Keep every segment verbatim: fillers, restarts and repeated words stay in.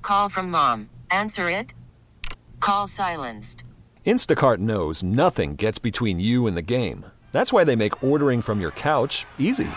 Call from mom. Answer it. Call silenced. Instacart knows nothing gets between you and the game. That's why they make ordering from your couch easy.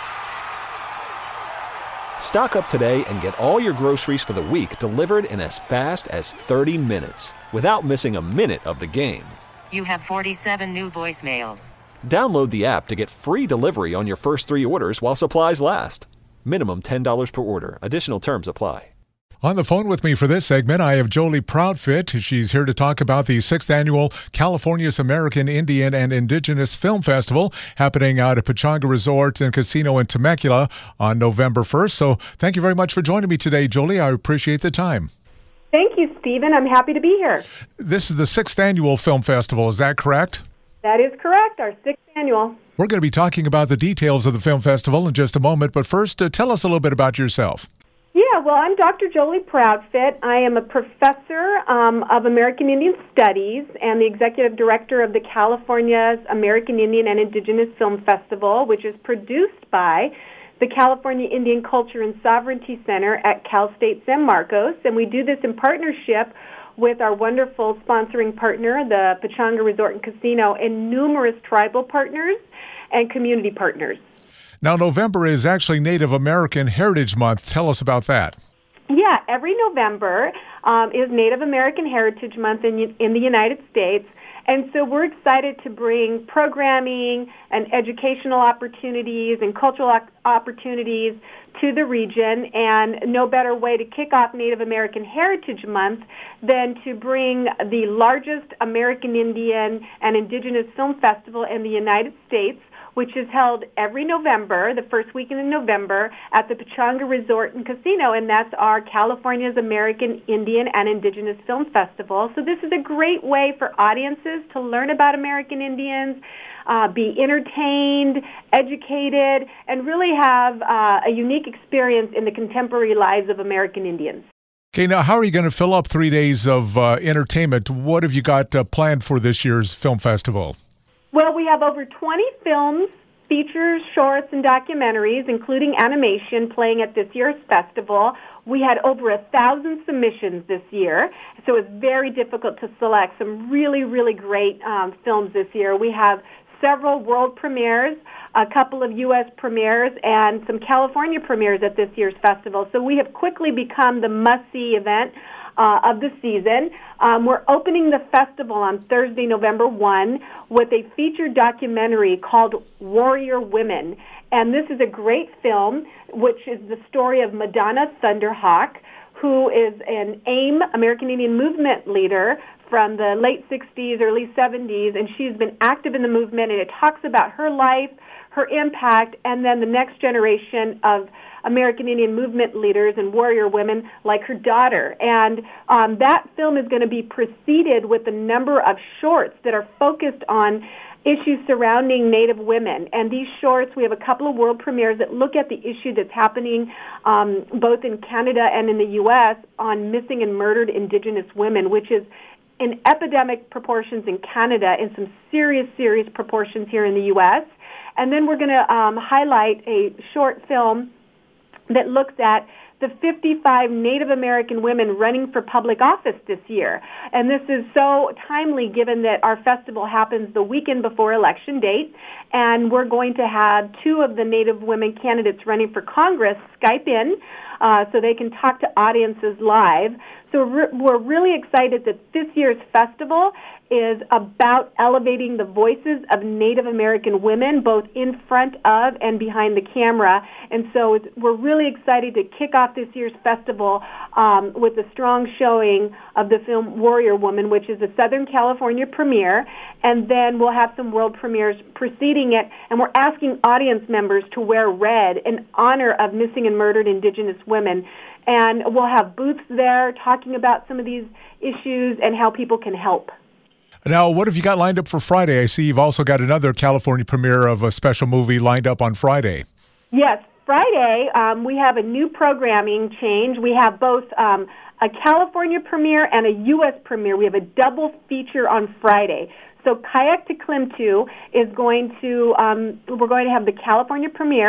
Stock up today and get all your groceries for the week delivered in as fast as thirty minutes without missing a minute of the game. You have forty-seven new voicemails. Download the app to get free delivery on your first three orders while supplies last. Minimum ten dollars per order. Additional terms apply. On the phone with me for this segment, I have Jolie Proudfit. She's here to talk about the sixth Annual California's American Indian and Indigenous Film Festival happening out at Pechanga Resort and Casino in Temecula on November first. So thank you very much for joining me today, Jolie. I appreciate the time. Thank you, Stephen. I'm happy to be here. This is the sixth Annual Film Festival. Is that correct? That is correct, our sixth annual. We're going to be talking about the details of the film festival in just a moment, but first, uh, tell us a little bit about yourself. Yeah, well, I'm Doctor Jolie Proudfit. I am a professor um, of American Indian Studies and the executive director of the California's American Indian and Indigenous Film Festival, which is produced by the California Indian Culture and Sovereignty Center at Cal State San Marcos, and we do this in partnership with our wonderful sponsoring partner, the Pechanga Resort and Casino, and numerous tribal partners and community partners. Now, November is actually Native American Heritage Month. Tell us about that. Yeah, every November um, is Native American Heritage Month in, in the United States. And so we're excited to bring programming and educational opportunities and cultural opportunities to the region, and no better way to kick off Native American Heritage Month than to bring the largest American Indian and Indigenous Film Festival in the United States, which is held every November, the first weekend in November, at the Pechanga Resort and Casino, and that's our California's American Indian and Indigenous Film Festival. So this is a great way for audiences to learn about American Indians, uh, be entertained, educated, and really have uh, a unique experience in the contemporary lives of American Indians. Okay, now how are you going to fill up three days of uh, entertainment? What have you got uh, planned for this year's film festival? Well, we have over twenty films, features, shorts, and documentaries, including animation, playing at this year's festival. We had over a thousand submissions this year, so it's very difficult to select some really, really great um, films this year. We have several world premieres, a couple of U S premieres, and some California premieres at this year's festival. So we have quickly become the must-see event Uh, of the season. Um, we're opening the festival on Thursday, November first, with a featured documentary called Warrior Women. And this is a great film, which is the story of Madonna Thunderhawk, who is an AIM, American Indian Movement leader, from the late sixties, early seventies, and she's been active in the movement, and it talks about her life, her impact, and then the next generation of American Indian movement leaders and warrior women like her daughter. And um, that film is going to be preceded with a number of shorts that are focused on issues surrounding Native women. And these shorts, we have a couple of world premieres that look at the issue that's happening um, both in Canada and in the U S on missing and murdered Indigenous women, which is in epidemic proportions in Canada and some serious, serious proportions here in the U S. And then we're going to um, highlight a short film that looks at the fifty-five Native American women running for public office this year. And this is so timely given that our festival happens the weekend before election date, and we're going to have two of the Native women candidates running for Congress Skype in uh, so they can talk to audiences live. So re- we're really excited that this year's festival is about elevating the voices of Native American women, both in front of and behind the camera. And so it's, we're really excited to kick off this year's festival um, with a strong showing of the film Warrior Woman, which is a Southern California premiere. And then we'll have some world premieres preceding it. And we're asking audience members to wear red in honor of missing and murdered Indigenous women. And we'll have booths there talking about some of these issues and how people can help. Now, what have you got lined up for Friday? I see you've also got another California premiere of a special movie lined up on Friday. Yes, Friday um, we have a new programming change. We have both um, a California premiere and a U S premiere. We have a double feature on Friday. So Kayak to Klimtu is going to, um, we're going to have the California premiere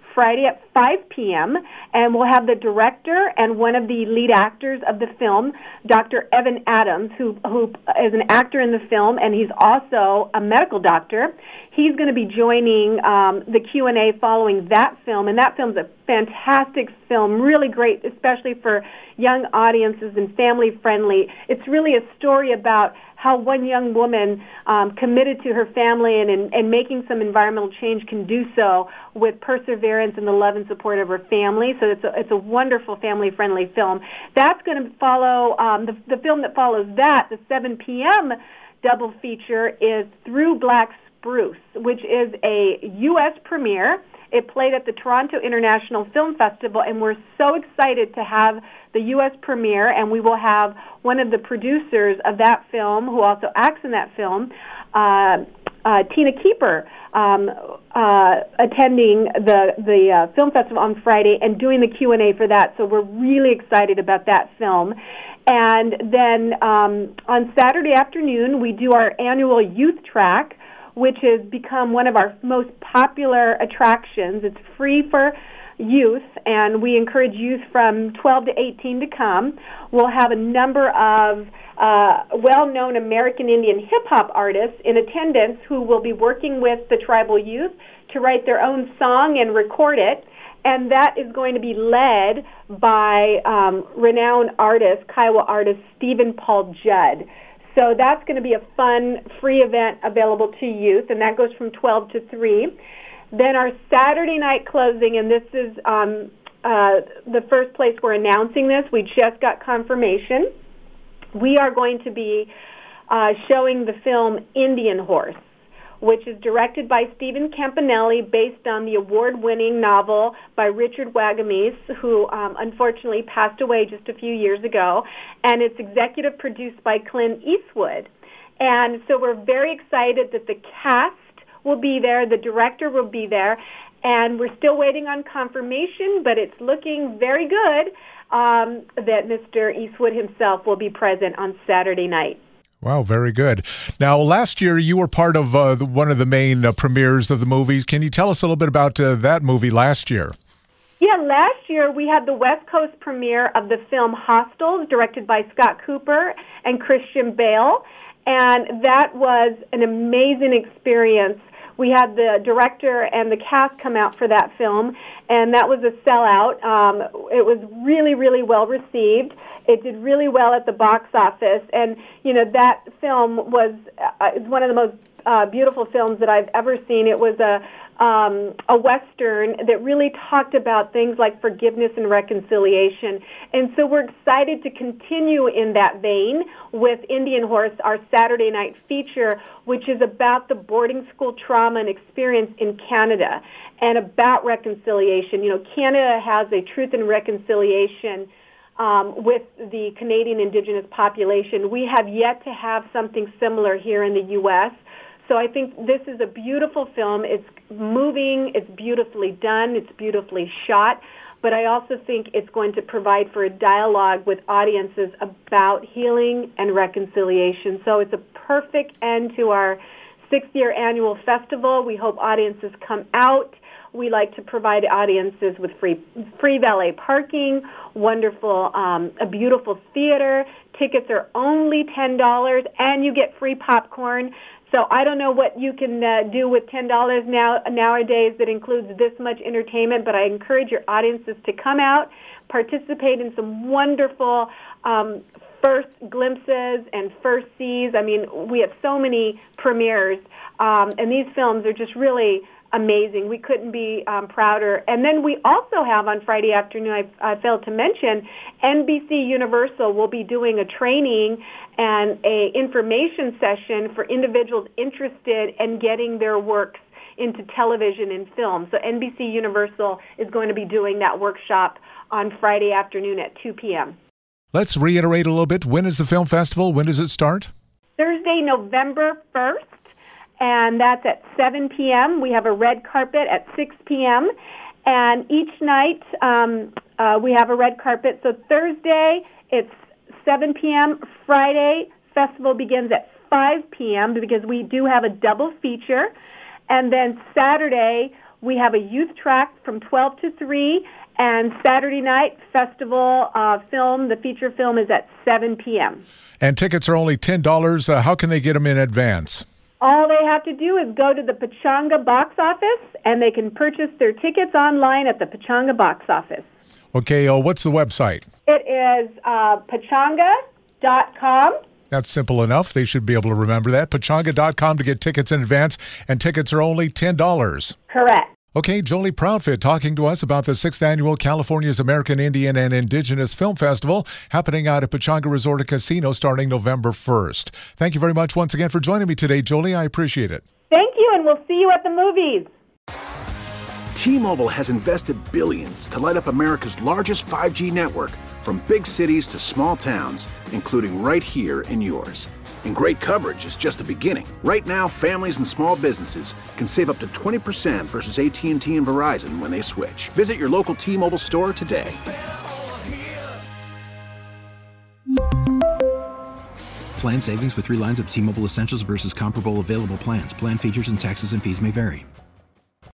Friday at five p.m., and we'll have the director and one of the lead actors of the film, Doctor Evan Adams, who, who is an actor in the film, and he's also a medical doctor. He's going to be joining um, the Q and A following that film, and that film's a fantastic film, really great, especially for young audiences and family-friendly. It's really a story about how one young woman um, committed to her family and, and, and making some environmental change can do so with perseverance and the love and support of her family. So it's a, it's a wonderful family-friendly film. That's going to follow, um, the, the film that follows that, the seven p.m. double feature, is Through Black Spruce, which is a U S premiere. It played at the Toronto International Film Festival, and we're so excited to have the U S premiere, and we will have one of the producers of that film, who also acts in that film, uh, uh, Tina Keeper, um, uh, attending the, the uh, film festival on Friday and doing the Q and A for that. So we're really excited about that film. And then um, on Saturday afternoon, we do our annual youth track, which has become one of our most popular attractions. It's free for youth, and we encourage youth from twelve to eighteen to come. We'll have a number of uh, well-known American Indian hip-hop artists in attendance who will be working with the tribal youth to write their own song and record it. And that is going to be led by um, renowned artist, Kiowa artist, Stephen Paul Judd. So that's going to be a fun, free event available to youth, and that goes from twelve to three. Then our Saturday night closing, and this is um, uh, the first place we're announcing this. We just got confirmation. We are going to be uh, showing the film Indian Horse, which is directed by Stephen Campanelli, based on the award-winning novel by Richard Wagamese, who um, unfortunately passed away just a few years ago, and it's executive produced by Clint Eastwood. And so we're very excited that the cast will be there, the director will be there, and we're still waiting on confirmation, but it's looking very good um, that Mister Eastwood himself will be present on Saturday night. Wow, very good. Now, last year you were part of uh, the, one of the main uh, premieres of the movies. Can you tell us a little bit about uh, that movie last year? Yeah, last year we had the West Coast premiere of the film Hostiles, directed by Scott Cooper and Christian Bale, and that was an amazing experience. We had the director and the cast come out for that film, and that was a sellout. Um, it was really, really well received. It did really well at the box office, and you know that film was uh, one of the most uh, beautiful films that I've ever seen. It was a um, a Western that really talked about things like forgiveness and reconciliation. And so we're excited to continue in that vein with Indian Horse, our Saturday night feature, which is about the boarding school trauma and experience in Canada and about reconciliation. You know, Canada has a Truth and Reconciliation um, with the Canadian Indigenous population. We have yet to have something similar here in the U S, So I think this is a beautiful film. It's moving, it's beautifully done, it's beautifully shot, but I also think it's going to provide for a dialogue with audiences about healing and reconciliation. So it's a perfect end to our sixth year annual festival. We hope audiences come out. We like to provide audiences with free free valet parking, wonderful, um, a beautiful theater. Tickets are only ten dollars, and you get free popcorn. So I don't know what you can uh, do with ten dollars now nowadays that includes this much entertainment, but I encourage your audiences to come out, participate in some wonderful um, first glimpses and first sees. I mean, we have so many premieres, um, and these films are just really amazing. We couldn't be um, prouder. And then we also have on Friday afternoon, I, I failed to mention, N B C Universal will be doing a training and a information session for individuals interested in getting their works into television and film. So N B C Universal is going to be doing that workshop on Friday afternoon at two p.m. Let's reiterate a little bit. When is the film festival? When does it start? Thursday, November first. And that's at seven p.m. We have a red carpet at six p.m. And each night um, uh, we have a red carpet. So Thursday, it's seven p.m. Friday, festival begins at five p.m. because we do have a double feature. And then Saturday, We have a youth track from twelve to three, and Saturday night festival uh, film, the feature film, is at seven p.m. And tickets are only ten dollars. Uh, how can they get them in advance? All they have to do is go to the Pechanga box office, and they can purchase their tickets online at the Pechanga box office. Okay, uh, what's the website? It is uh, pechanga dot com. That's simple enough. They should be able to remember that. pechanga dot com to get tickets in advance, and tickets are only ten dollars. Correct. Okay, Jolie Proudfit talking to us about the sixth Annual California's American Indian and Indigenous Film Festival happening out at Pechanga Resort and Casino starting November first. Thank you very much once again for joining me today, Jolie. I appreciate it. Thank you, and we'll see you at the movies. T-Mobile has invested billions to light up America's largest five G network, from big cities to small towns, including right here in yours. And great coverage is just the beginning. Right now, families and small businesses can save up to twenty percent versus A T and T and Verizon when they switch. Visit your local T-Mobile store today. Plan savings with three lines of T-Mobile Essentials versus comparable available plans. Plan features and taxes and fees may vary.